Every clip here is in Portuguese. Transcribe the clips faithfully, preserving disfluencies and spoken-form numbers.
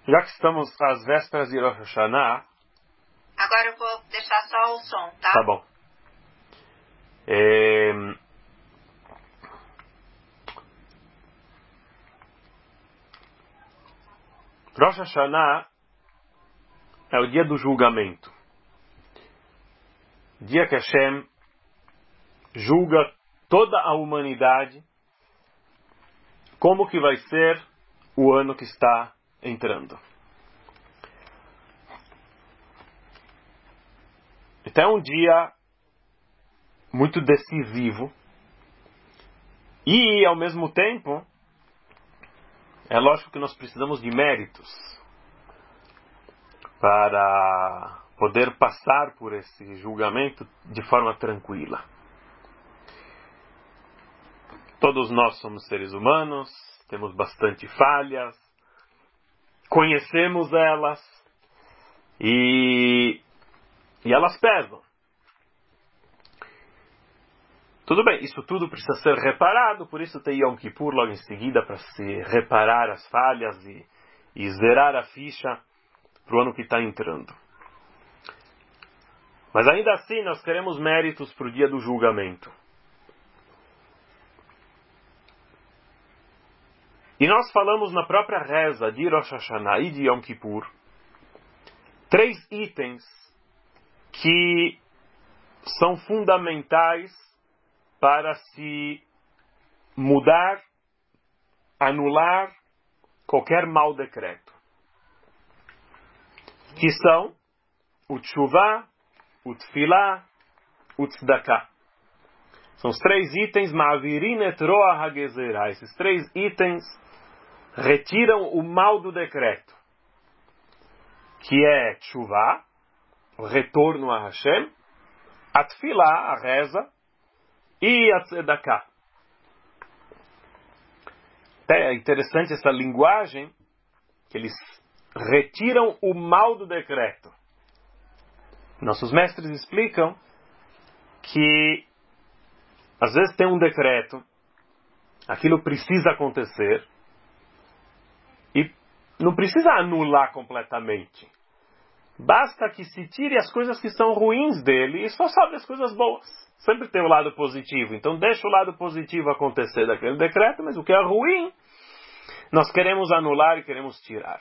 Já que estamos às vésperas de Rosh Hashanah... Agora eu vou deixar só o som, tá? Tá bom. É... Rosh Hashanah é o dia do julgamento. Dia que Hashem julga toda a humanidade como que vai ser o ano que está entrando. Então é um dia muito decisivo e, ao mesmo tempo, é lógico que nós precisamos de méritos para poder passar por esse julgamento de forma tranquila. Todos nós somos seres humanos, temos bastante falhas, conhecemos elas e, e elas pesam. Tudo bem, isso tudo precisa ser reparado, por isso tem Yom Kippur logo em seguida para se reparar as falhas e, e zerar a ficha para o ano que está entrando. Mas ainda assim nós queremos méritos para o dia do julgamento. E nós falamos na própria reza de Rosh Hashanah e de Yom Kippur três itens que são fundamentais para se mudar, anular qualquer mau decreto. Que são o Teshuvah, o Tefilá, o Tzedakah. São os três itens, Ma'avirin et roa hagezerah. Esses três itens retiram o mal do decreto, que é Teshuvah, o retorno a Hashem, a Tefilá, a reza, e a Tzedakah. É interessante essa linguagem, que eles retiram o mal do decreto. Nossos mestres explicam que às vezes tem um decreto, aquilo precisa acontecer, e não precisa anular completamente. Basta que se tire as coisas que são ruins dele e só sobe as coisas boas. Sempre tem o lado positivo. Então deixa o lado positivo acontecer daquele decreto, mas o que é ruim, nós queremos anular e queremos tirar.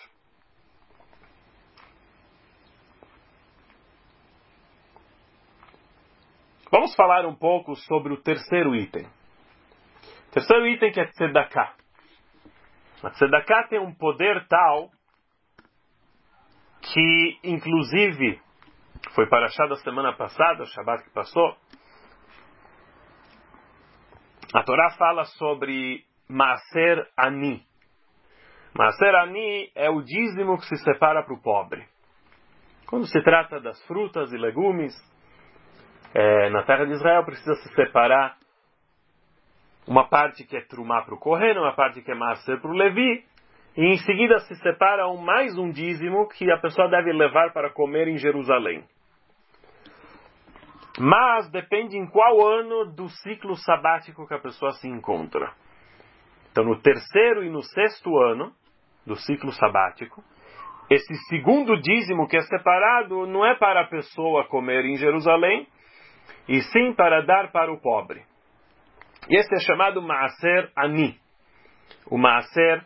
Vamos falar um pouco sobre o terceiro item. O terceiro item que é Tzedakah. A Tzedakah tem um poder tal que, inclusive, foi parashá da semana passada, o Shabbat que passou, a Torá fala sobre Maaser Ani. Maaser Ani é o dízimo que se separa para o pobre. Quando se trata das frutas e legumes, é, na terra de Israel precisa se separar uma parte que é Trumá para o Kohen, uma parte que é Maaser para o Levi, e em seguida se separa um, mais um dízimo que a pessoa deve levar para comer em Jerusalém. Mas depende em qual ano do ciclo sabático que a pessoa se encontra. Então, no terceiro e no sexto ano do ciclo sabático, esse segundo dízimo que é separado não é para a pessoa comer em Jerusalém, e sim para dar para o pobre. E esse é chamado Maaser Ani. O Maaser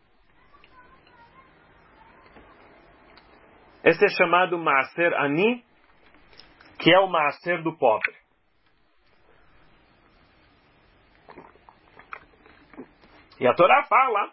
Esse é chamado Maaser Ani, que é o Maaser do pobre. E a Torá fala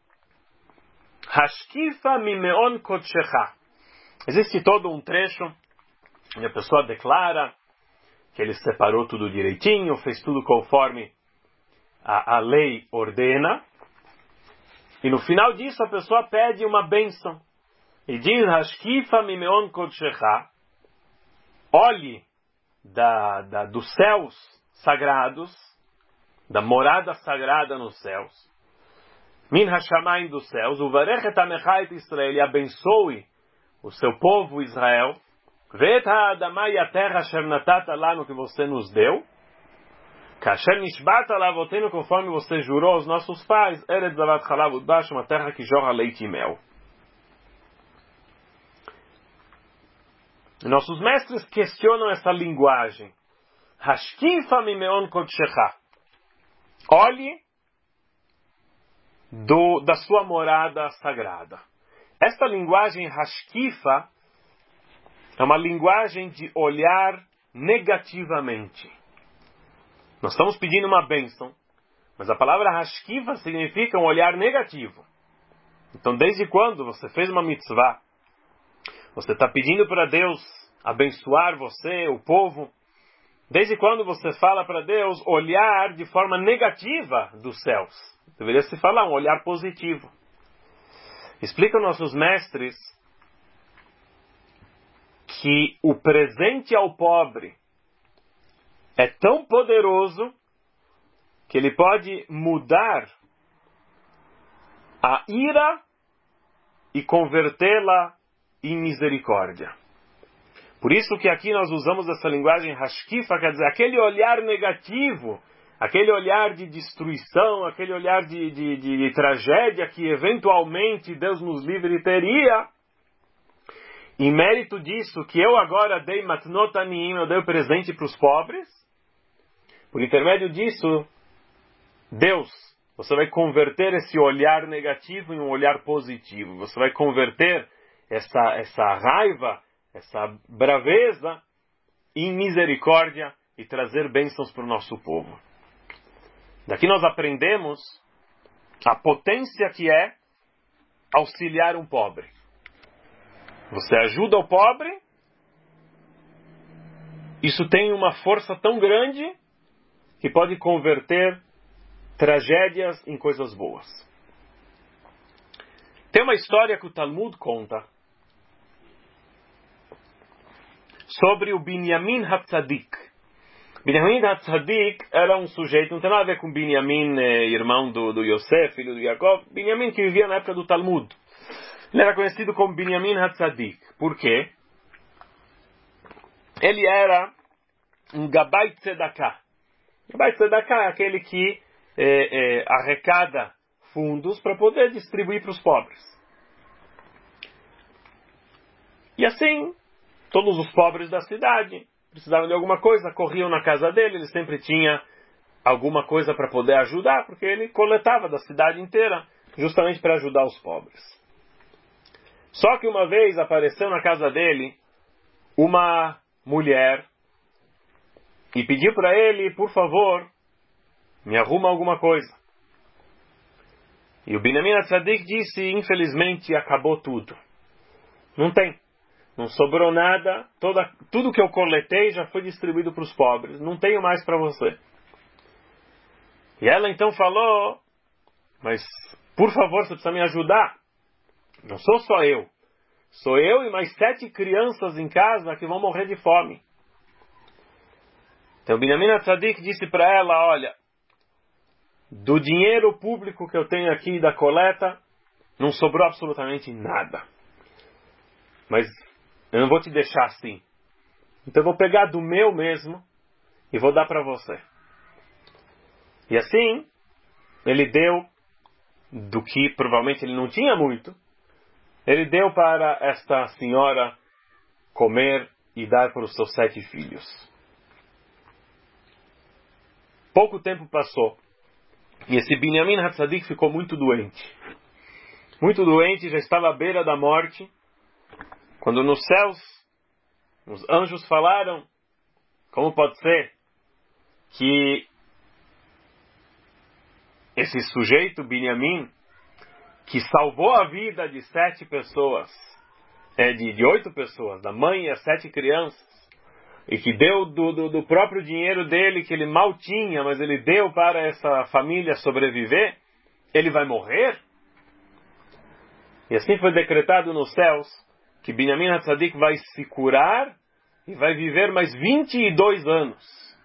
Hashkifa mimeon kodshecha. Existe todo um trecho onde a pessoa declara que ele separou tudo direitinho, fez tudo conforme a, a lei ordena. E no final disso a pessoa pede uma bênção. E diz, Hashkifa mimeon kodshecha, olhe da, da, dos céus sagrados, da morada sagrada nos céus, min hashamayim dos céus, uvarech et amecha et Israel, e abençoe o seu povo Israel, ve'et ha'adama e a terra asher natata lanu, que você nos deu, kasher nishbata lavotenu, conforme você jurou aos nossos pais, eretz zavat chalav udbash, uma terra que jorra leite e mel. Nossos mestres questionam essa linguagem. Hashkifa mimeon kodshecha. Olhe do, da sua morada sagrada. Esta linguagem hashkifa é uma linguagem de olhar negativamente. Nós estamos pedindo uma bênção, mas a palavra hashkifa significa um olhar negativo. Então, desde quando você fez uma mitzvah, você está pedindo para Deus abençoar você, o povo, desde quando você fala para Deus olhar de forma negativa dos céus? Deveria se falar um olhar positivo. Explicam nossos mestres que o presente ao pobre é tão poderoso que ele pode mudar a ira e convertê-la em misericórdia. Por isso que aqui nós usamos essa linguagem hashkifa, quer dizer, aquele olhar negativo, aquele olhar de destruição, aquele olhar de, de, de tragédia que eventualmente Deus nos livre teria, em mérito disso que eu agora dei matnot aniyim, eu dei o presente para os pobres, por intermédio disso, Deus, você vai converter esse olhar negativo em um olhar positivo. Você vai converter essa, essa raiva, essa braveza em misericórdia e trazer bênçãos para o nosso povo. Daqui nós aprendemos a potência que é auxiliar um pobre. Você ajuda o pobre, isso tem uma força tão grande que pode converter tragédias em coisas boas. Tem uma história que o Talmud conta sobre o Binyamin Hatzadik. Binyamin Hatzadik era um sujeito, não tem nada a ver com Binyamin, eh, irmão do, do Yosef, filho do Jacob, Binyamin que vivia na época do Talmud. Ele era conhecido como Binyamin Hatzadik. Por quê? Ele era um Gabbai Tzedakah. Gabbai Tzedakah é aquele que é, é, arrecada fundos para poder distribuir para os pobres. E assim, todos os pobres da cidade precisavam de alguma coisa, corriam na casa dele, ele sempre tinha alguma coisa para poder ajudar, porque ele coletava da cidade inteira, justamente para ajudar os pobres. Só que uma vez apareceu na casa dele uma mulher e pediu para ele, por favor, me arruma alguma coisa. E o Binyamin Hatzadik disse, infelizmente acabou tudo. Não tem. Não sobrou nada. Toda, tudo que eu coletei já foi distribuído para os pobres. Não tenho mais para você. E ela então falou, mas por favor, você precisa me ajudar. Não sou só eu. Sou eu e mais sete crianças em casa que vão morrer de fome. Então o Binyamin Hatzadik disse para ela, olha, do dinheiro público que eu tenho aqui da coleta, não sobrou absolutamente nada. Mas eu não vou te deixar assim. Então eu vou pegar do meu mesmo e vou dar para você. E assim, ele deu do que provavelmente ele não tinha muito. Ele deu para esta senhora comer e dar para os seus sete filhos. Pouco tempo passou. E esse Binyamin Hatzadik ficou muito doente. Muito doente, já estava à beira da morte. Quando nos céus, os anjos falaram, como pode ser que esse sujeito, Binyamin, que salvou a vida de sete pessoas, é, de, de oito pessoas, da mãe e as sete crianças, e que deu do, do, do próprio dinheiro dele, que ele mal tinha, mas ele deu para essa família sobreviver, ele vai morrer? E assim foi decretado nos céus, que Binyamin Hatzadik vai se curar e vai viver mais vinte e dois anos.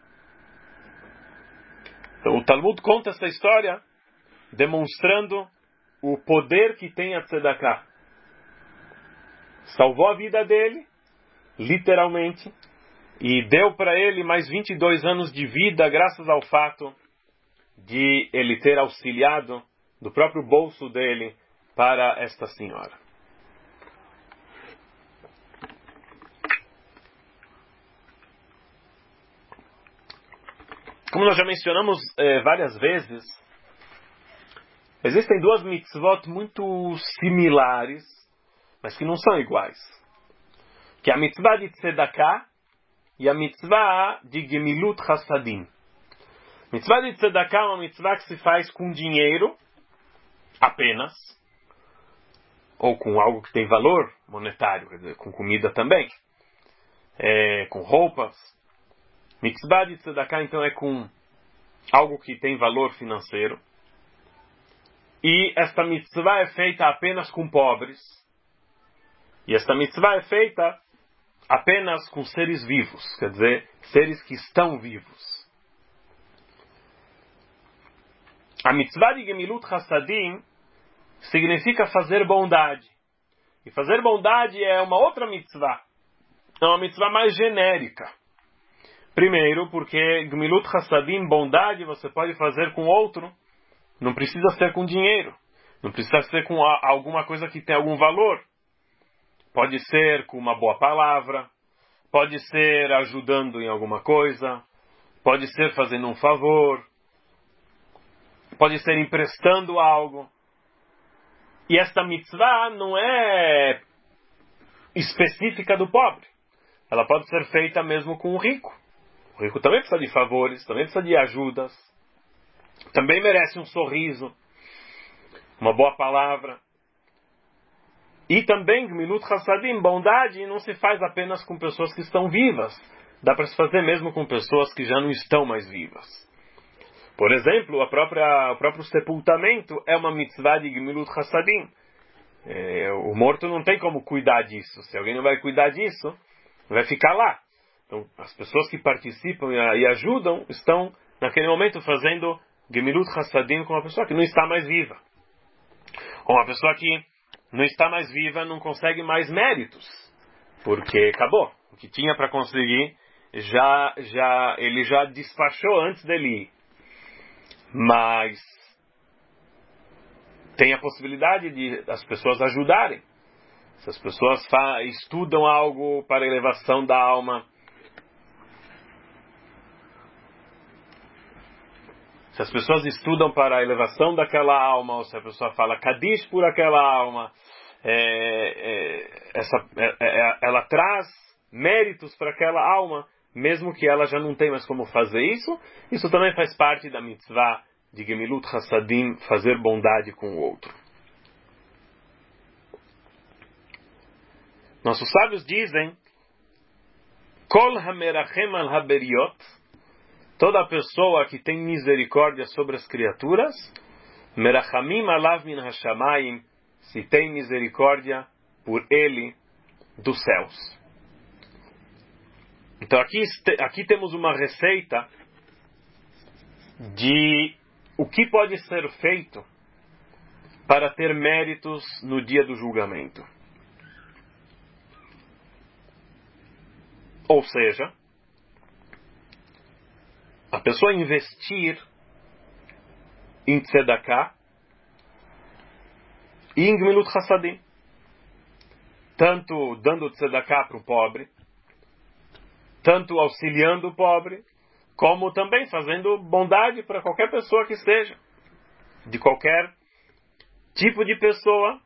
Então o Talmud conta essa história, demonstrando o poder que tem a Tzedakah. Salvou a vida dele, literalmente, e deu para ele mais vinte e dois anos de vida, graças ao fato de ele ter auxiliado do próprio bolso dele para esta senhora. Como nós já mencionamos eh, várias vezes, existem duas mitzvot muito similares, mas que não são iguais. Que é a mitzvah de tzedakah e a mitzvah de gemilut chassadim. Mitzvah de tzedakah é uma mitzvah que se faz com dinheiro apenas, ou com algo que tem valor monetário, quer dizer, com comida também, é, com roupas. Mitzvah de tzedakah, então, é com algo que tem valor financeiro. E esta mitzvah é feita apenas com pobres. E esta mitzvah é feita apenas com seres vivos, quer dizer, seres que estão vivos. A mitzvah de Gemilut Hassadim significa fazer bondade. E fazer bondade é uma outra mitzvah. É uma mitzvah mais genérica. Primeiro, porque Gemilut Hassadim, bondade, você pode fazer com outro. Não precisa ser com dinheiro. Não precisa ser com a, alguma coisa que tem algum valor. Pode ser com uma boa palavra. Pode ser ajudando em alguma coisa. Pode ser fazendo um favor. Pode ser emprestando algo. E esta mitzvah não é específica do pobre. Ela pode ser feita mesmo com o rico. O rico também precisa de favores, também precisa de ajudas. Também merece um sorriso, uma boa palavra. E também, Gemilut Hassadim, bondade, não se faz apenas com pessoas que estão vivas. Dá para se fazer mesmo com pessoas que já não estão mais vivas. Por exemplo, a própria, o próprio sepultamento é uma mitzvah de Gemilut Hassadim. É, o morto não tem como cuidar disso. Se alguém não vai cuidar disso, vai ficar lá. Então, as pessoas que participam e ajudam estão, naquele momento, fazendo Gemilut Hassadim com uma pessoa que não está mais viva. Ou uma pessoa que não está mais viva não consegue mais méritos. Porque acabou. O que tinha para conseguir, já, já, ele já despachou antes dele ir. Mas tem a possibilidade de as pessoas ajudarem. Se as pessoas fa- estudam algo para a elevação da alma, se as pessoas estudam para a elevação daquela alma, ou se a pessoa fala Kadish por aquela alma, é, é, essa, é, é, ela traz méritos para aquela alma, mesmo que ela já não tenha mais como fazer isso. Isso também faz parte da mitzvah de Gemilut Hassadim, fazer bondade com o outro. Nossos sábios dizem: Kol hamerachem al haberiot, toda pessoa que tem misericórdia sobre as criaturas, merachamim alav min hashamayim, se tem misericórdia por ele dos céus. Então aqui, aqui temos uma receita de o que pode ser feito para ter méritos no dia do julgamento. Ou seja, a pessoa investir em tzedakah e em Gemilut Hassadim, tanto dando tzedakah para o pobre, tanto auxiliando o pobre, como também fazendo bondade para qualquer pessoa que seja, de qualquer tipo de pessoa,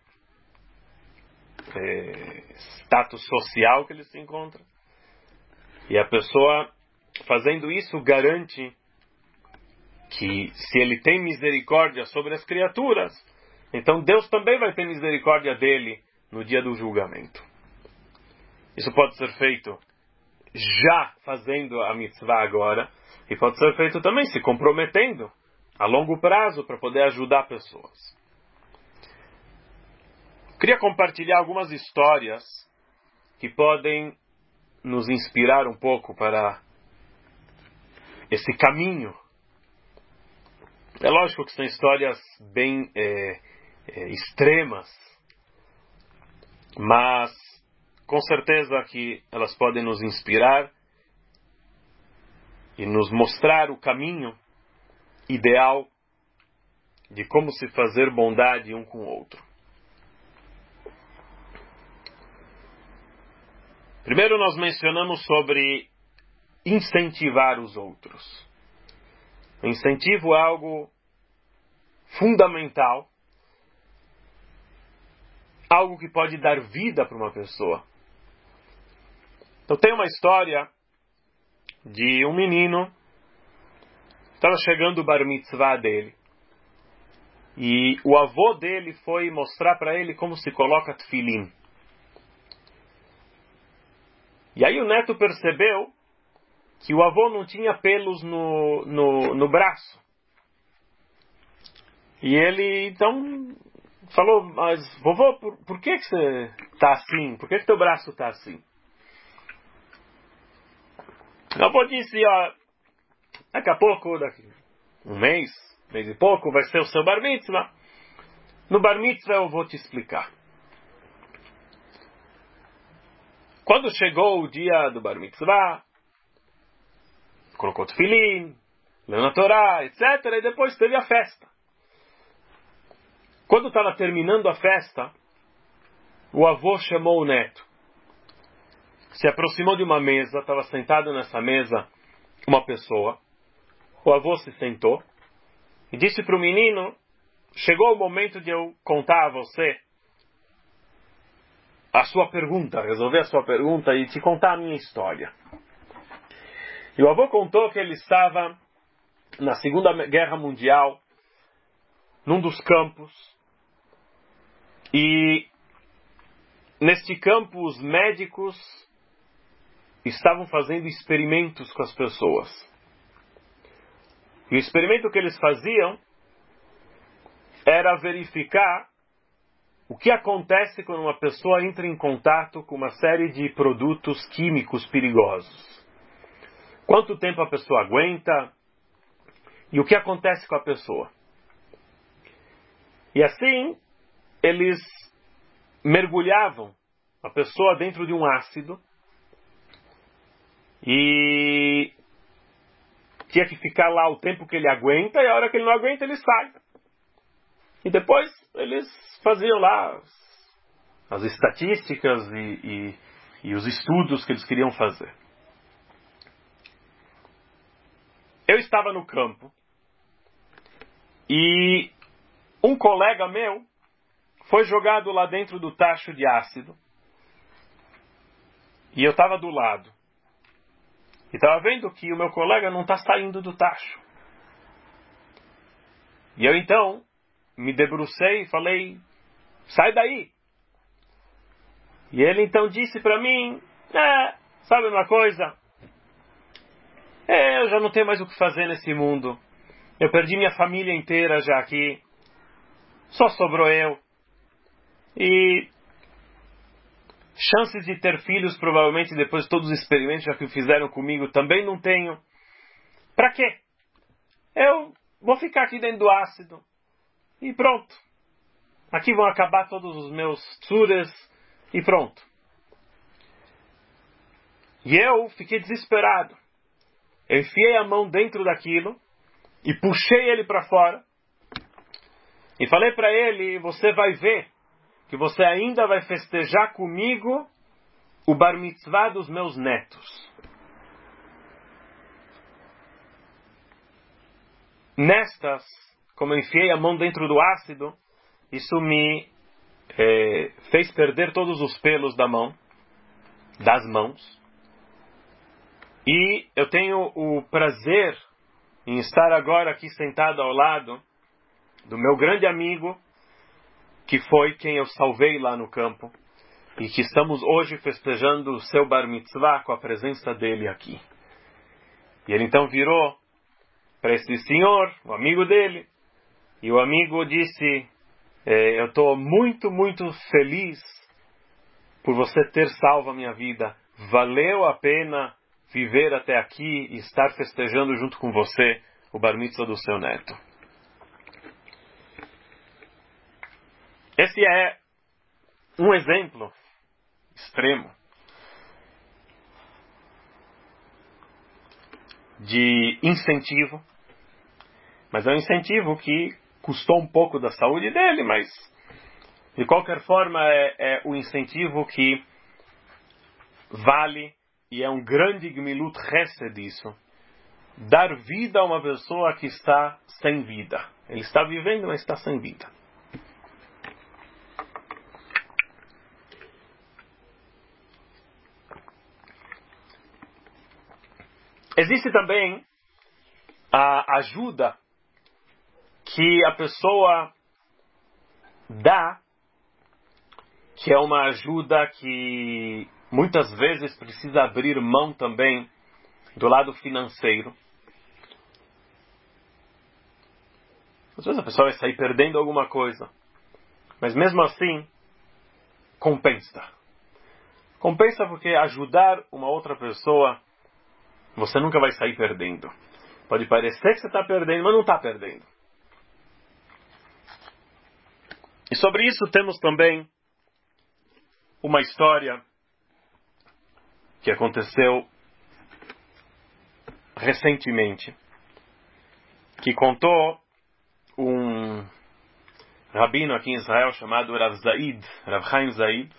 é, status social que ele se encontra. E a pessoa fazendo isso garante que se ele tem misericórdia sobre as criaturas, então Deus também vai ter misericórdia dele no dia do julgamento. Isso pode ser feito já fazendo a mitzvah agora, e pode ser feito também se comprometendo a longo prazo para poder ajudar pessoas. Queria compartilhar algumas histórias que podem nos inspirar um pouco para esse caminho. É lógico que são histórias bem é, é, extremas, mas com certeza que elas podem nos inspirar e nos mostrar o caminho ideal de como se fazer bondade um com o outro. Primeiro nós mencionamos sobre incentivar os outros. O incentivo é algo fundamental, algo que pode dar vida para uma pessoa. Então tem uma história de um menino, estava chegando o bar mitzvah dele, e o avô dele foi mostrar para ele como se coloca tefilim. E aí o neto percebeu que o avô não tinha pelos no, no, no braço. E ele então falou, mas vovô, por, por que, que você está assim? Por que, que teu braço está assim? O avô disse, ó, daqui a pouco, daqui um mês, mês e pouco, vai ser o seu bar mitzvah. No bar mitzvah eu vou te explicar. Quando chegou o dia do bar mitzvah, colocou tefilim, leu na Torá, etcétera. E depois teve a festa. Quando estava terminando a festa, o avô chamou o neto. Se aproximou de uma mesa, estava sentado nessa mesa uma pessoa. O avô se sentou e disse para o menino, chegou o momento de eu contar a você a sua pergunta, resolver a sua pergunta e te contar a minha história. E o avô contou que ele estava na Segunda Guerra Mundial, num dos campos, e neste campo os médicos estavam fazendo experimentos com as pessoas. E o experimento que eles faziam era verificar o que acontece quando uma pessoa entra em contato com uma série de produtos químicos perigosos. Quanto tempo a pessoa aguenta e o que acontece com a pessoa. E assim, eles mergulhavam a pessoa dentro de um ácido e tinha que ficar lá o tempo que ele aguenta, e a hora que ele não aguenta, ele sai. E depois eles faziam lá as, as estatísticas e, e, e os estudos que eles queriam fazer. Eu estava no campo e um colega meu foi jogado lá dentro do tacho de ácido e eu estava do lado. E estava vendo que o meu colega não está saindo do tacho. E eu então me debrucei e falei, sai daí. E ele então disse para mim, é, sabe uma coisa? É, eu já não tenho mais o que fazer nesse mundo. Eu perdi minha família inteira já aqui. Só sobrou eu. E chances de ter filhos, provavelmente, depois de todos os experimentos já que fizeram comigo, também não tenho. Pra quê? Eu vou ficar aqui dentro do ácido. E pronto. Aqui vão acabar todos os meus tsuras. E pronto. E eu fiquei desesperado. Eu enfiei a mão dentro daquilo e puxei ele para fora. E falei para ele, você vai ver que você ainda vai festejar comigo o bar mitzvah dos meus netos. Nestas, como eu enfiei a mão dentro do ácido, isso me eh, fez perder todos os pelos da mão, das mãos. E eu tenho o prazer em estar agora aqui sentado ao lado do meu grande amigo, que foi quem eu salvei lá no campo, e que estamos hoje festejando o seu bar mitzvah com a presença dele aqui. E ele então virou para esse senhor, o amigo dele, e o amigo disse, eh, eu estou muito, muito feliz por você ter salvo a minha vida. Valeu a pena viver até aqui e estar festejando junto com você o bar mitzvah do seu neto. Esse é um exemplo extremo de incentivo, mas é um incentivo que custou um pouco da saúde dele, mas de qualquer forma é, é o incentivo que vale e é um grande gmilut chesed disso, dar vida a uma pessoa que está sem vida. Ele está vivendo, mas está sem vida. Existe também a ajuda que a pessoa dá, que é uma ajuda que muitas vezes precisa abrir mão também do lado financeiro. Às vezes a pessoa vai sair perdendo alguma coisa, mas mesmo assim, compensa. Compensa porque ajudar uma outra pessoa, você nunca vai sair perdendo. Pode parecer que você está perdendo, mas não está perdendo. E sobre isso temos também uma história que aconteceu recentemente, que contou um rabino aqui em Israel chamado Rav Zaid, Rav Chaim Zaid.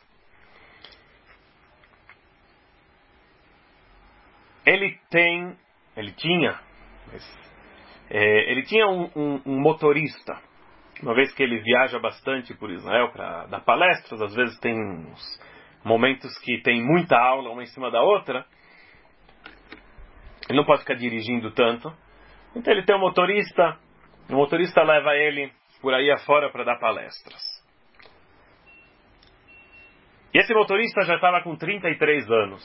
Ele tem, ele tinha, é, ele tinha um, um, um motorista. Uma vez que ele viaja bastante por Israel para dar palestras, às vezes tem uns momentos que tem muita aula uma em cima da outra, ele não pode ficar dirigindo tanto, então ele tem um motorista, o motorista leva ele por aí afora para dar palestras. E esse motorista já estava com trinta e três anos.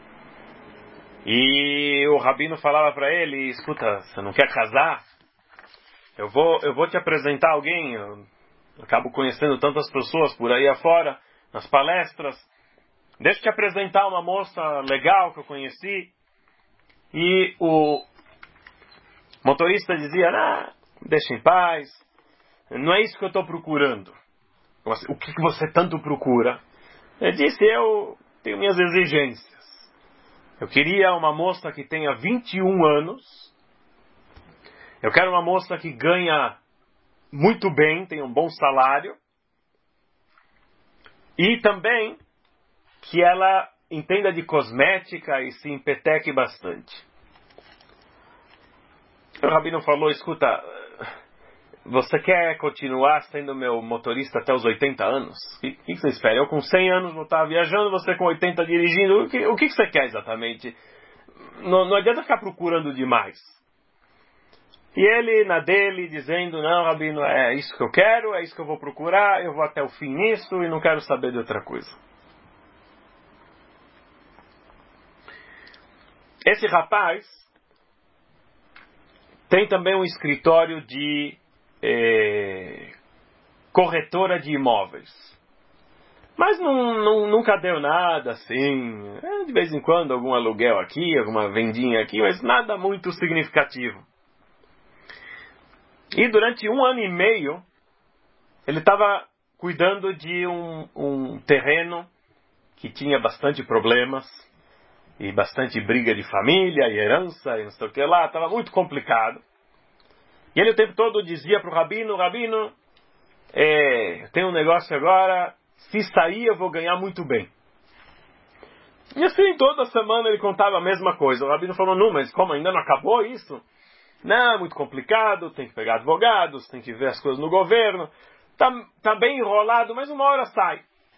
E o rabino falava para ele: escuta, você não quer casar? Eu vou, eu vou te apresentar alguém. Eu acabo conhecendo tantas pessoas por aí afora, nas palestras. Deixa eu te apresentar uma moça legal que eu conheci. E o motorista dizia: ah, deixa em paz, não é isso que eu estou procurando. O que você tanto procura? Ele disse: eu tenho minhas exigências. Eu queria uma moça que tenha vinte e um anos. Eu quero uma moça que ganha muito bem, tenha um bom salário. E também que ela entenda de cosmética e se empeteque bastante. O rabino falou: escuta, você quer continuar sendo meu motorista até os oitenta anos? O que, que você espera? Eu com cem anos vou estar viajando, você com oitenta dirigindo. O que, o que você quer exatamente? Não, não adianta ficar procurando demais. E ele na dele dizendo: não, rabino, é isso que eu quero, é isso que eu vou procurar, eu vou até o fim nisso e não quero saber de outra coisa. Esse rapaz tem também um escritório de eh, corretora de imóveis. Mas não, não, nunca deu nada assim. É, de vez em quando algum aluguel aqui, alguma vendinha aqui, mas nada muito significativo. E durante um ano e meio, ele estava cuidando de um, um terreno que tinha bastante problemas, e bastante briga de família, e herança, e não sei o que lá, estava muito complicado. E ele o tempo todo dizia para o rabino: rabino, é, tem um negócio agora, se sair eu vou ganhar muito bem. E assim, toda semana ele contava a mesma coisa. O rabino falou: não, mas como, ainda não acabou isso? Não, é muito complicado, tem que pegar advogados, tem que ver as coisas no governo. Tá, tá bem enrolado, mas uma hora sai.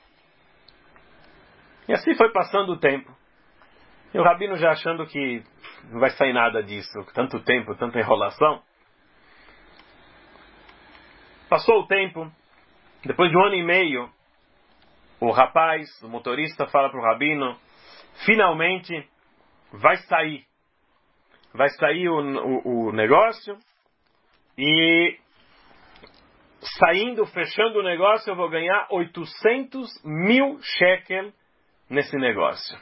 E assim foi passando o tempo. E o rabino já achando que não vai sair nada disso, tanto tempo, tanta enrolação. Passou o tempo, depois de um ano e meio, o rapaz, o motorista, fala para o rabino: finalmente vai sair. Vai sair o, o, o negócio e saindo, fechando o negócio, eu vou ganhar oitocentos mil shekel nesse negócio.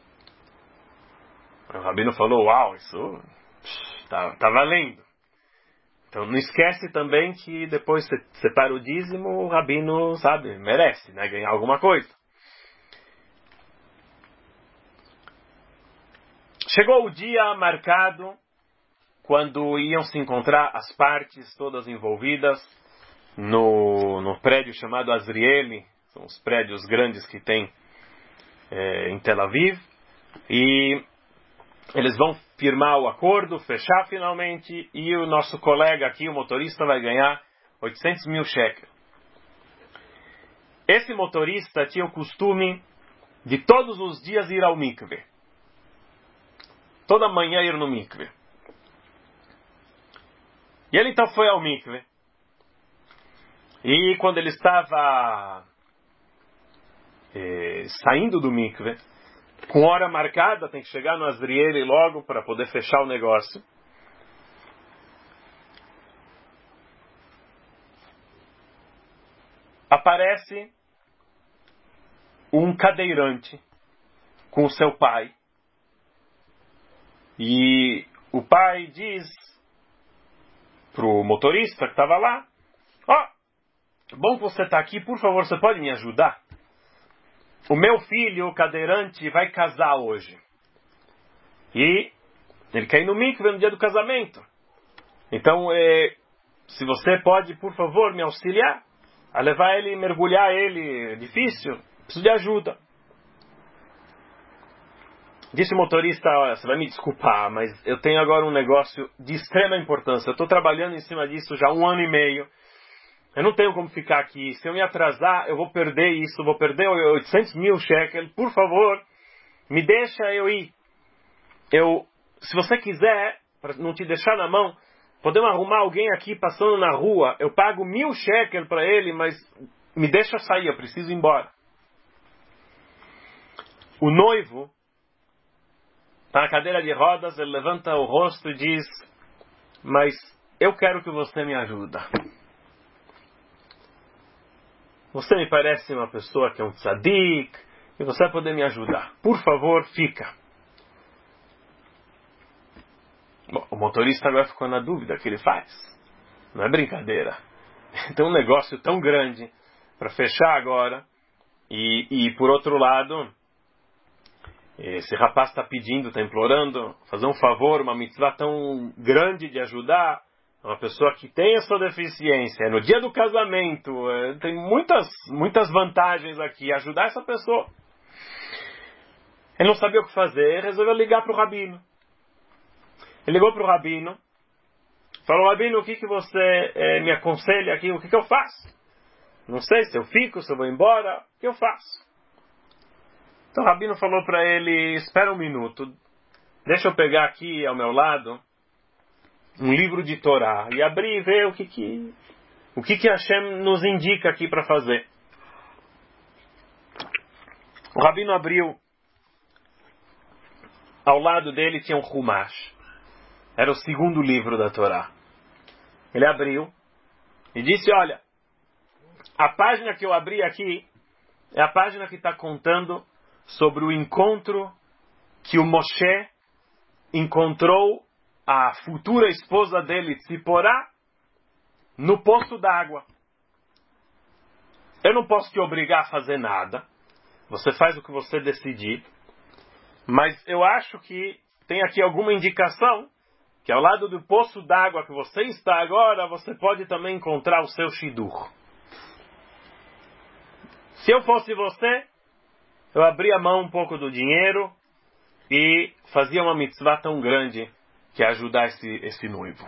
O rabino falou: uau, isso tá, tá valendo. Então não esquece também que depois você separa o dízimo, o rabino, sabe, merece, né, ganhar alguma coisa. Chegou o dia marcado, quando iam se encontrar as partes todas envolvidas no, no prédio chamado Azrieli, são os prédios grandes que tem é, em Tel Aviv, e eles vão firmar o acordo, fechar finalmente, e o nosso colega aqui, o motorista, vai ganhar oitocentos mil shekels. Esse motorista tinha o costume de todos os dias ir ao mikve. Toda manhã ir no mikve. E ele então foi ao mikve. E quando ele estava eh, saindo do mikve, com hora marcada, tem que chegar no Azriele logo para poder fechar o negócio. Aparece um cadeirante com o seu pai. E o pai diz pro motorista que estava lá: ó, oh, bom que você está aqui, por favor, você pode me ajudar? O meu filho, o cadeirante, vai casar hoje. E ele quer ir no mikve no dia do casamento. Então, é, se você pode, por favor, me auxiliar a levar ele, mergulhar ele, é difícil, preciso de ajuda. Disse o motorista: olha, você vai me desculpar, mas eu tenho agora um negócio de extrema importância. Eu estou trabalhando em cima disso já há um ano e meio. Eu não tenho como ficar aqui. Se eu me atrasar, eu vou perder isso, vou perder oitocentos mil shekels. Por favor, me deixa eu ir. Eu, se você quiser, para não te deixar na mão, podemos arrumar alguém aqui passando na rua. Eu pago mil shekels para ele, mas me deixa sair, eu preciso ir embora. O noivo está na cadeira de rodas, ele levanta o rosto e diz: mas eu quero que você me ajude. Você me parece uma pessoa que é um tzadik, e você vai poder me ajudar. Por favor, fica. Bom, o motorista agora ficou na dúvida o que ele faz. Não é brincadeira. Tem um negócio tão grande para fechar agora. E, e por outro lado, esse rapaz está pedindo, está implorando, fazer um favor, uma mitzvah tão grande de ajudar uma pessoa que tem a sua deficiência. No dia do casamento, tem muitas, muitas vantagens aqui, ajudar essa pessoa. Ele não sabia o que fazer, resolveu ligar para o rabino. Ele ligou para o rabino, falou: rabino, o que, que você eh, me aconselha aqui, o que, que eu faço? Não sei se eu fico, se eu vou embora, o que eu faço? Então o rabino falou para ele: espera um minuto, deixa eu pegar aqui ao meu lado um livro de Torá e abrir e ver o que que, o que, que Hashem nos indica aqui para fazer. O rabino abriu, ao lado dele tinha um Humash, era o segundo livro da Torá. Ele abriu e disse: olha, a página que eu abri aqui é a página que está contando sobre o encontro que o Moshe encontrou a futura esposa dele, Tziporá, no poço d'água. Eu não posso te obrigar a fazer nada. Você faz o que você decidir. Mas eu acho que tem aqui alguma indicação que ao lado do poço d'água que você está agora, você pode também encontrar o seu shidur. Se eu fosse você, eu abria a mão um pouco do dinheiro e fazia uma mitzvah tão grande que é ajudar esse, esse noivo.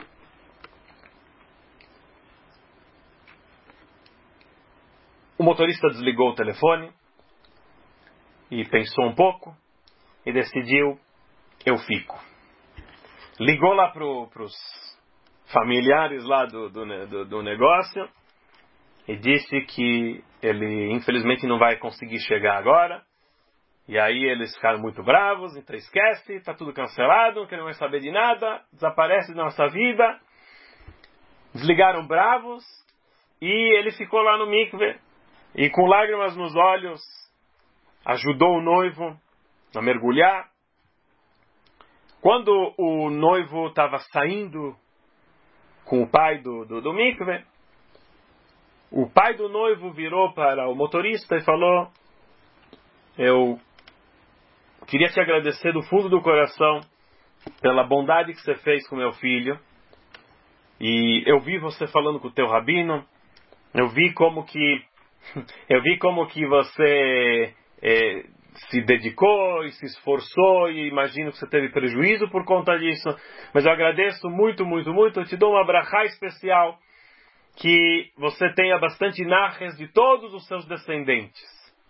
O motorista desligou o telefone e pensou um pouco e decidiu: eu fico. Ligou lá para os familiares lá do, do, do, do negócio e disse que ele infelizmente não vai conseguir chegar agora. E aí eles ficaram muito bravos, então esquece, está tudo cancelado, não querem mais saber de nada, desaparece da nossa vida. Desligaram bravos e ele ficou lá no mikve e com lágrimas nos olhos ajudou o noivo a mergulhar. Quando o noivo estava saindo com o pai do, do, do mikve, o pai do noivo virou para o motorista e falou: eu queria te agradecer do fundo do coração pela bondade que você fez com meu filho. E eu vi você falando com o teu rabino. Eu vi como que eu vi como que você é, se dedicou e se esforçou e imagino que você teve prejuízo por conta disso, mas eu agradeço muito, muito, muito, eu te dou uma brachá especial, que você tenha bastante narres de todos os seus descendentes.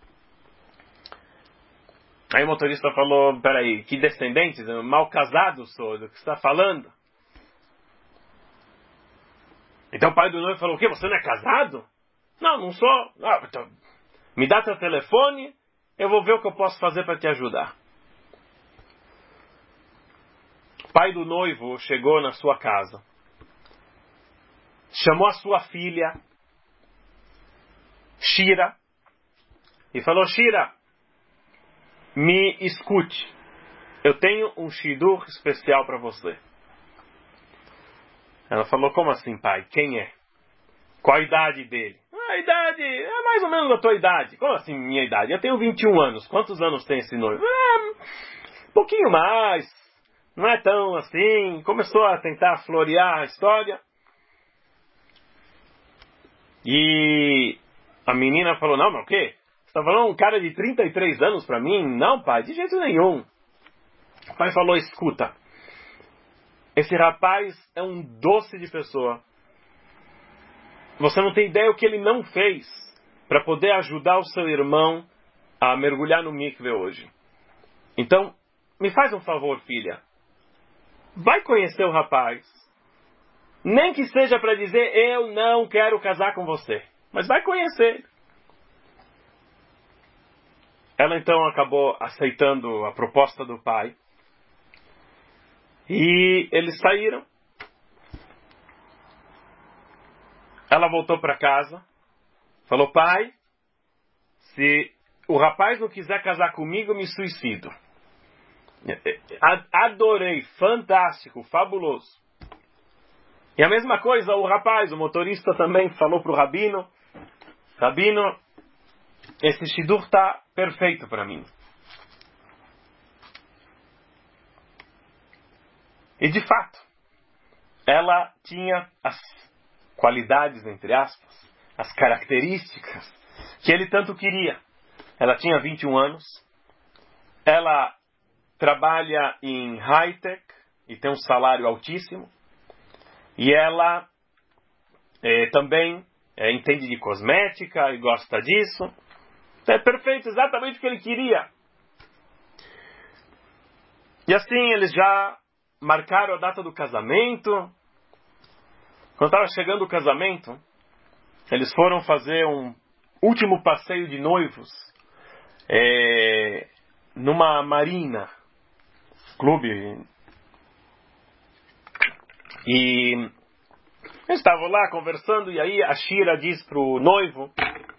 Aí o motorista falou, peraí, que descendentes? Eu mal casado sou, do que você está falando? Então o pai do noivo falou, o quê? Você não é casado? Não, não sou. Ah, então, me dá teu telefone, eu vou ver o que eu posso fazer para te ajudar. O pai do noivo chegou na sua casa, chamou a sua filha, Shira, e falou, Shira, me escute, eu tenho um shidur especial para você. Ela falou, como assim, pai? Quem é? Qual a idade dele? A idade é mais ou menos a tua idade. Como assim minha idade? Eu tenho vinte e um anos. Quantos anos tem esse noivo? É, um pouquinho mais. Não é tão assim. Começou a tentar florear a história. E a menina falou, não, mas o quê? Você está falando um cara de trinta e três anos para mim? Não, pai, de jeito nenhum. O pai falou, escuta. Esse rapaz é um doce de pessoa. Você não tem ideia o que ele não fez para poder ajudar o seu irmão a mergulhar no mikve hoje. Então, me faz um favor, filha. Vai conhecer o rapaz. Nem que seja para dizer, eu não quero casar com você. Mas vai conhecer. Ela então acabou aceitando a proposta do pai. E eles saíram. Ela voltou para casa. Falou, pai, se o rapaz não quiser casar comigo, eu me suicido. Adorei, fantástico, fabuloso. E a mesma coisa, o rapaz, o motorista também falou para o Rabino, Rabino, esse shidur está perfeito para mim. E de fato, ela tinha as qualidades, entre aspas, as características que ele tanto queria. Ela tinha vinte e um anos, ela trabalha em high-tech e tem um salário altíssimo, e ela é, também é, entende de cosmética e gosta disso. É perfeito, exatamente o que ele queria. E assim eles já marcaram a data do casamento. Quando estava chegando o casamento, eles foram fazer um último passeio de noivos é, numa marina, clube. E eles estavam lá conversando, e aí a Shira diz para o noivo,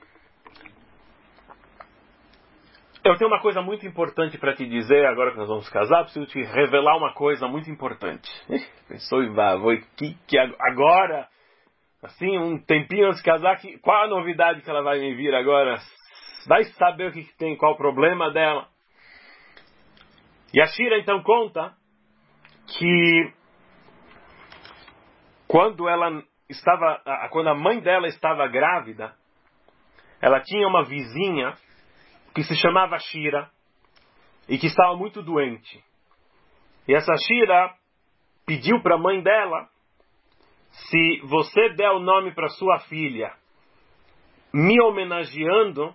eu tenho uma coisa muito importante para te dizer agora que nós vamos casar, preciso te revelar uma coisa muito importante. Pensou em vavoi, que, que agora, assim, um tempinho antes de casar, que, qual a novidade que ela vai me vir agora? Vai saber o que, que tem, qual o problema dela. E a Shira então conta que quando ela estava, quando a mãe dela estava grávida, ela tinha uma vizinha que se chamava Shira e que estava muito doente. E essa Shira pediu para a mãe dela, se você der o nome para sua filha, me homenageando,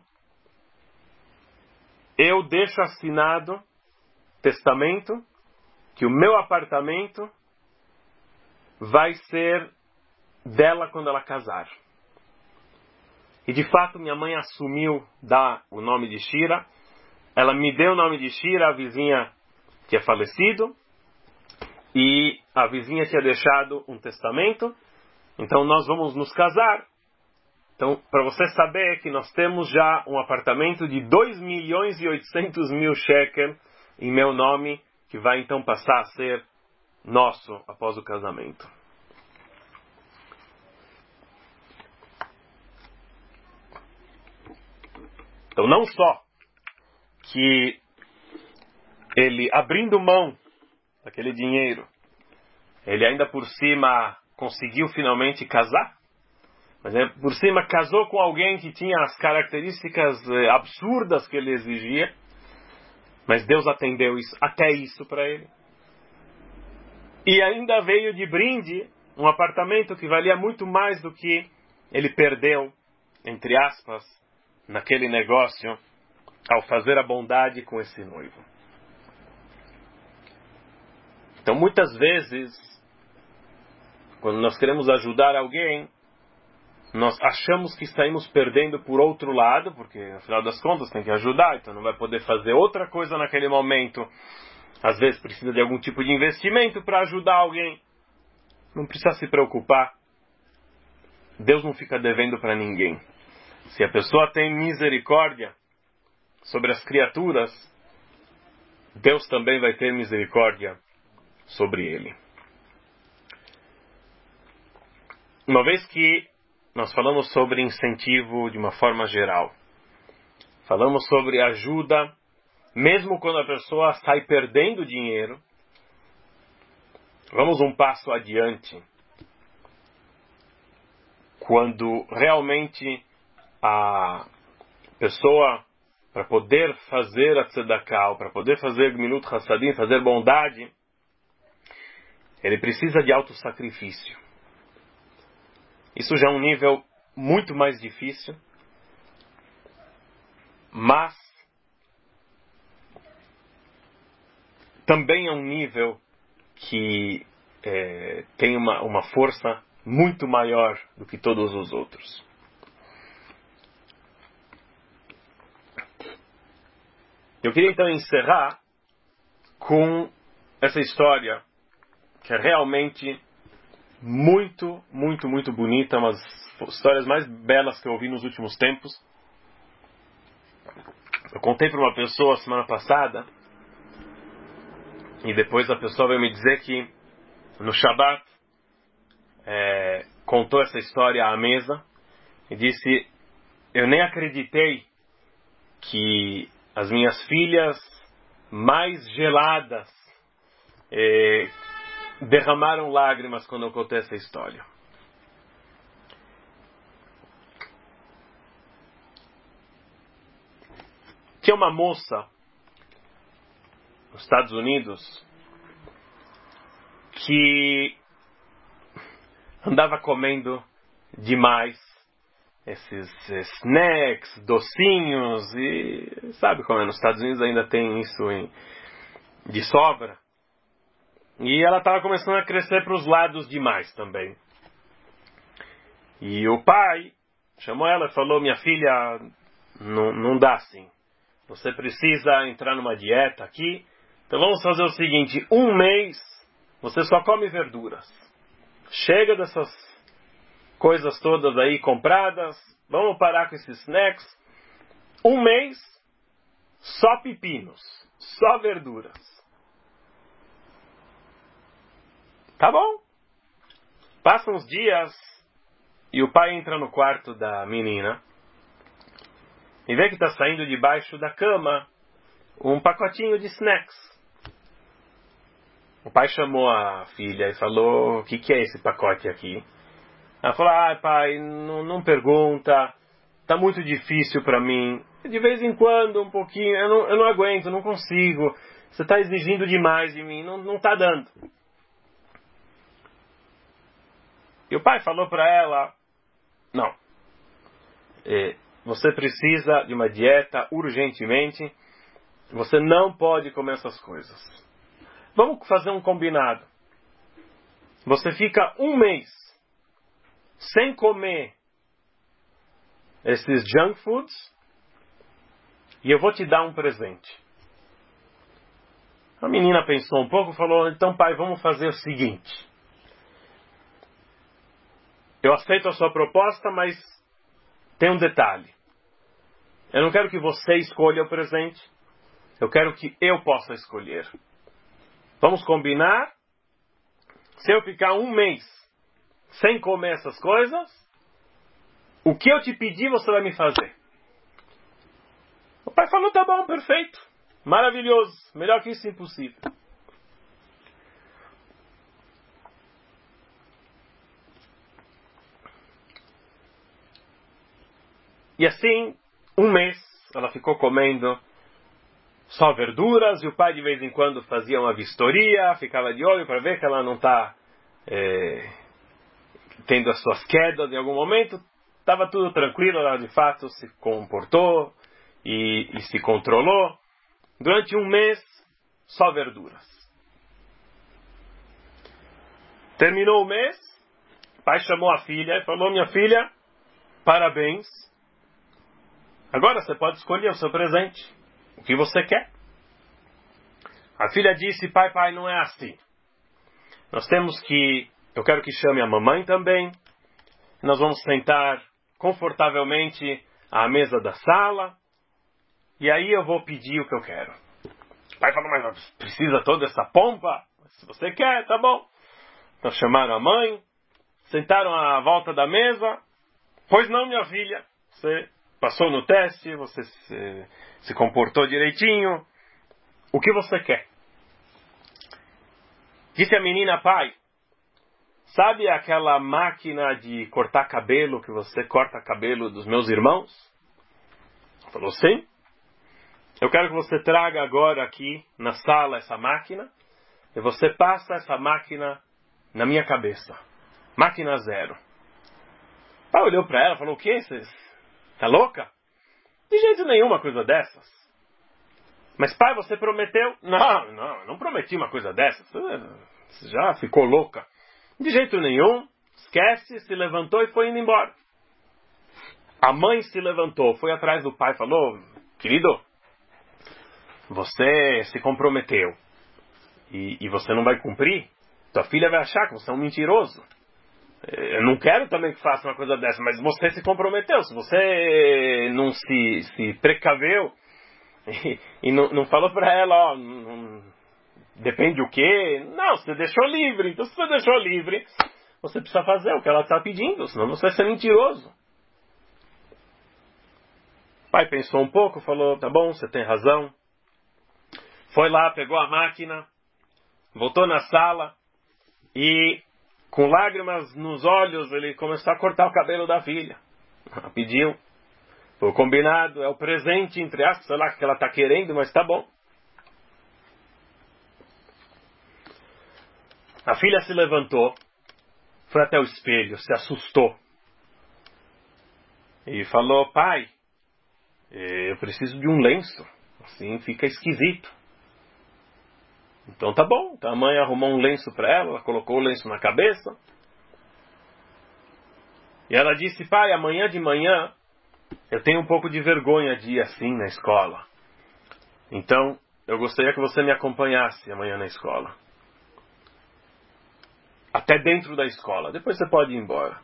eu deixo assinado testamento que o meu apartamento vai ser dela quando ela casar. E de fato minha mãe assumiu dar o nome de Shira. Ela me deu o nome de Shira, a vizinha tinha falecido, e a vizinha tinha deixado um testamento. Então nós vamos nos casar. Então, para você saber que nós temos já um apartamento de dois milhões e oitocentos mil shekel em meu nome, que vai então passar a ser nosso após o casamento. Então, não só que ele, abrindo mão daquele dinheiro, ele ainda por cima conseguiu finalmente casar, mas é, por cima casou com alguém que tinha as características eh, absurdas que ele exigia. Mas Deus atendeu isso, até isso para ele. E ainda veio de brinde um apartamento que valia muito mais do que ele perdeu, entre aspas, naquele negócio, ao fazer a bondade com esse noivo. Então, muitas vezes, quando nós queremos ajudar alguém, nós achamos que saímos perdendo por outro lado, porque, afinal das contas, tem que ajudar, então não vai poder fazer outra coisa naquele momento. Às vezes precisa de algum tipo de investimento para ajudar alguém. Não precisa se preocupar. Deus não fica devendo para ninguém. Se a pessoa tem misericórdia sobre as criaturas, Deus também vai ter misericórdia sobre ele. Uma vez que nós falamos sobre incentivo de uma forma geral, falamos sobre ajuda, mesmo quando a pessoa sai perdendo dinheiro, vamos um passo adiante. Quando realmente a pessoa, para poder fazer a tzedakah, para poder fazer Gmilut Hassadim, fazer bondade, ele precisa de autossacrifício. Isso já é um nível muito mais difícil, mas também é um nível que é, tem uma, uma força muito maior do que todos os outros. Eu queria então encerrar com essa história que é realmente muito, muito, muito bonita, uma das histórias mais belas que eu ouvi nos últimos tempos. Eu contei para uma pessoa semana passada, e depois a pessoa veio me dizer que no Shabat é, contou essa história à mesa e disse: eu nem acreditei que as minhas filhas mais geladas é, derramaram lágrimas quando eu contei essa história. Tinha uma moça nos Estados Unidos que andava comendo demais esses snacks, docinhos, e sabe como é, nos Estados Unidos ainda tem isso em, de sobra. E ela estava começando a crescer para os lados demais também. E o pai chamou ela e falou: minha filha, não, não dá assim. Você precisa entrar numa dieta aqui. Então vamos fazer o seguinte: um mês você só come verduras. Chega dessas coisas todas aí compradas. Vamos parar com esses snacks. Um mês só pepinos, só verduras. Tá bom. Passam uns dias e o pai entra no quarto da menina e vê que está saindo debaixo da cama um pacotinho de snacks. O pai chamou a filha e falou: o que, que é esse pacote aqui? Ela falou: ah, pai, não, não pergunta, está muito difícil para mim. De vez em quando, um pouquinho, eu não, eu não aguento, não consigo. Você está exigindo demais de mim, não está dando. E o pai falou para ela: não, é, você precisa de uma dieta urgentemente, você não pode comer essas coisas. Vamos fazer um combinado. Você fica um mês sem comer esses junk foods e eu vou te dar um presente. A menina pensou um pouco e falou: então pai, vamos fazer o seguinte. Eu aceito a sua proposta, mas tem um detalhe. Eu não quero que você escolha o presente. Eu quero que eu possa escolher. Vamos combinar? Se eu ficar um mês sem comer essas coisas, o que eu te pedir você vai me fazer. O pai falou: tá bom, perfeito, maravilhoso, melhor que isso impossível. E assim, um mês, ela ficou comendo só verduras, e o pai de vez em quando fazia uma vistoria, ficava de olho para ver que ela não está é, tendo as suas quedas em algum momento. Estava tudo tranquilo, ela de fato se comportou e, e se controlou. Durante um mês, só verduras. Terminou o mês, o pai chamou a filha e falou: minha filha, parabéns. Agora você pode escolher o seu presente, o que você quer. A filha disse: pai, pai, não é assim. Nós temos que, eu quero que chame a mamãe também. Nós vamos sentar confortavelmente à mesa da sala. E aí eu vou pedir o que eu quero. O pai falou: mas precisa toda essa pompa? Se você quer, tá bom. Então chamaram a mãe, sentaram à volta da mesa. Pois não, minha filha, você passou no teste, você se, se comportou direitinho. O que você quer? Disse a menina: pai, sabe aquela máquina de cortar cabelo que você corta cabelo dos meus irmãos? Falou: sim. Eu quero que você traga agora aqui na sala essa máquina e você passa essa máquina na minha cabeça. Máquina zero. O pai olhou para ela e falou: o que? Você tá louca? De jeito nenhum uma coisa dessas. Mas pai, você prometeu? Não, não, eu não prometi uma coisa dessas. Você já ficou louca. De jeito nenhum. Esquece, se levantou e foi indo embora. A mãe se levantou, foi atrás do pai e falou: querido, você se comprometeu e, e você não vai cumprir? Tua filha vai achar que você é um mentiroso. Eu não quero também que faça uma coisa dessa, mas você se comprometeu. Se você não se, se precaveu e, e não, não falou para ela, ó, não, depende o quê? Não, você deixou livre. Então se você deixou livre, você precisa fazer o que ela está pedindo, senão você vai ser mentiroso. O pai pensou um pouco, falou: tá bom, você tem razão. Foi lá, pegou a máquina, voltou na sala e, com lágrimas nos olhos, ele começou a cortar o cabelo da filha. Pediu. Foi combinado, é o presente, entre aspas, sei lá o que ela está querendo, mas tá bom. A filha se levantou, foi até o espelho, se assustou. E falou: pai, eu preciso de um lenço, assim fica esquisito. Então tá bom, então a mãe arrumou um lenço para ela, ela colocou o lenço na cabeça. E ela disse: pai, amanhã de manhã eu tenho um pouco de vergonha de ir assim na escola. Então eu gostaria que você me acompanhasse amanhã na escola. Até dentro da escola, depois você pode ir embora.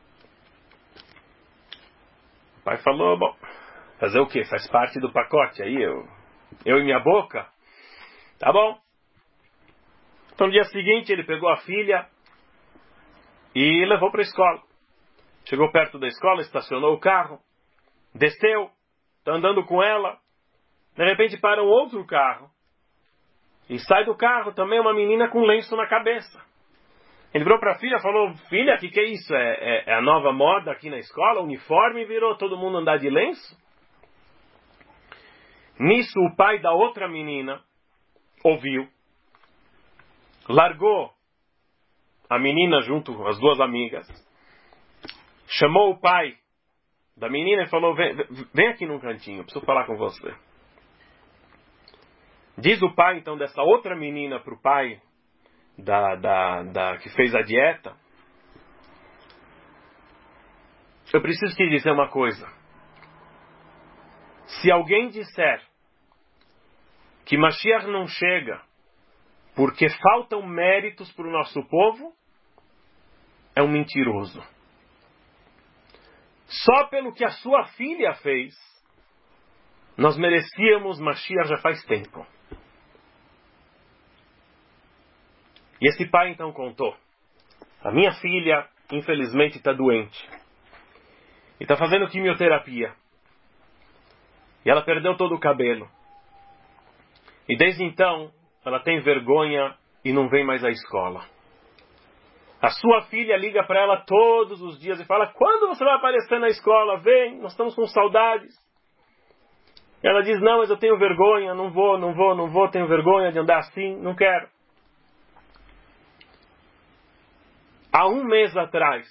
O pai falou: bom, fazer o quê? Faz parte do pacote aí, eu, eu e minha boca? Tá bom. Então no dia seguinte ele pegou a filha e levou para a escola. Chegou perto da escola, estacionou o carro, desceu, está andando com ela. De repente para um outro carro e sai do carro também uma menina com lenço na cabeça. Ele virou para a filha e falou: filha, o que, que é isso? É, é, é a nova moda aqui na escola? O uniforme virou todo mundo andar de lenço? Nisso o pai da outra menina ouviu, largou a menina junto com as duas amigas, chamou o pai da menina e falou: vem, vem aqui num cantinho, preciso falar com você. Diz o pai então dessa outra menina para o pai da, da, da, que fez a dieta: eu preciso te dizer uma coisa. Se alguém disser que Mashiach não chega porque faltam méritos para o nosso povo, é um mentiroso. Só pelo que a sua filha fez, nós merecíamos Mashiach já faz tempo. E esse pai então contou: a minha filha, infelizmente, está doente. E está fazendo quimioterapia. E ela perdeu todo o cabelo. E desde então, ela tem vergonha e não vem mais à escola. A sua filha liga para ela todos os dias e fala: quando você vai aparecer na escola? Vem, nós estamos com saudades. Ela diz, não, mas eu tenho vergonha, não vou, não vou, não vou, tenho vergonha de andar assim, não quero. Há um mês atrás,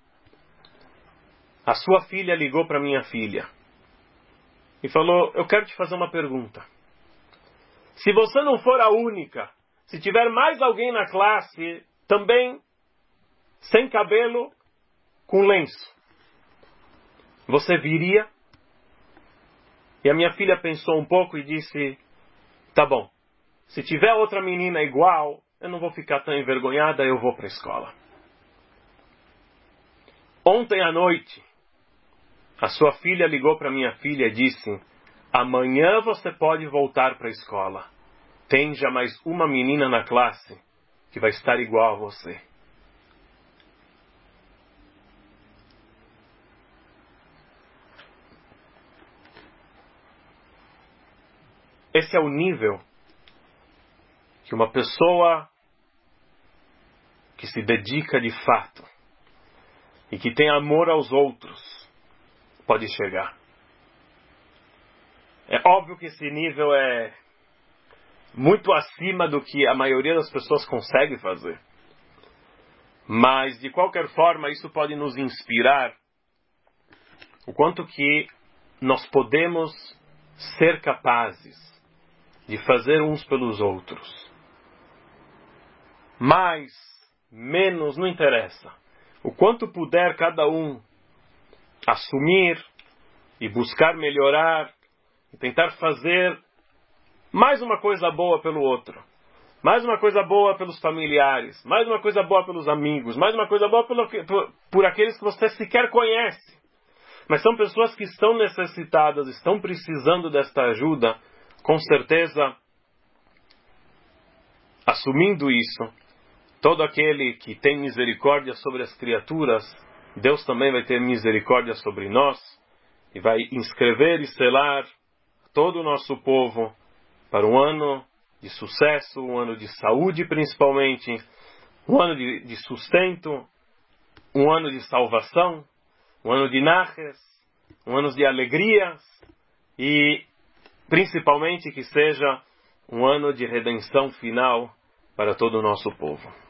a sua filha ligou para minha filha e falou, eu quero te fazer uma pergunta. Se você não for a única, se tiver mais alguém na classe, também sem cabelo, com lenço, você viria? E a minha filha pensou um pouco e disse, tá bom, se tiver outra menina igual, eu não vou ficar tão envergonhada, eu vou para a escola. Ontem à noite, a sua filha ligou para minha filha e disse, amanhã você pode voltar para a escola. Tem já mais uma menina na classe que vai estar igual a você. Esse é o nível que uma pessoa que se dedica de fato e que tem amor aos outros pode chegar. É óbvio que esse nível é muito acima do que a maioria das pessoas consegue fazer. Mas, de qualquer forma, isso pode nos inspirar o quanto que nós podemos ser capazes de fazer uns pelos outros. Mais, menos, não interessa. O quanto puder cada um assumir e buscar melhorar e tentar fazer mais uma coisa boa pelo outro. Mais uma coisa boa pelos familiares. Mais uma coisa boa pelos amigos. Mais uma coisa boa pelo, por, por aqueles que você sequer conhece. Mas são pessoas que estão necessitadas, estão precisando desta ajuda. Com certeza, assumindo isso, todo aquele que tem misericórdia sobre as criaturas, Deus também vai ter misericórdia sobre nós e vai inscrever e selar todo o nosso povo para um ano de sucesso, um ano de saúde principalmente, um ano de, de sustento, um ano de salvação, um ano de naches, um ano de alegrias e principalmente que seja um ano de redenção final para todo o nosso povo.